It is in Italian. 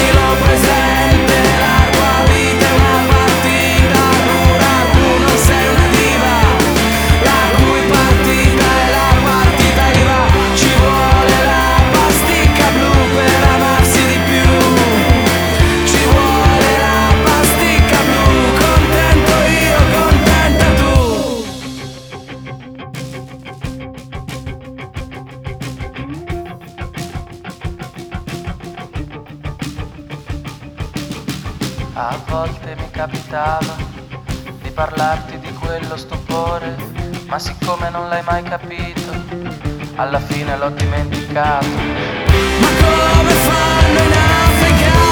lo presente, la tua vita è una partita dura, tu non sei una diva, la cui partita è la partita IVA. Ci vuole la pasticca blu per amarsi di più, ci vuole la pasticca blu, contento io, contenta tu. A volte mi capitava di parlarti di quello stupore, ma siccome non l'hai mai capito, alla fine l'ho dimenticato. Ma come fanno in Africa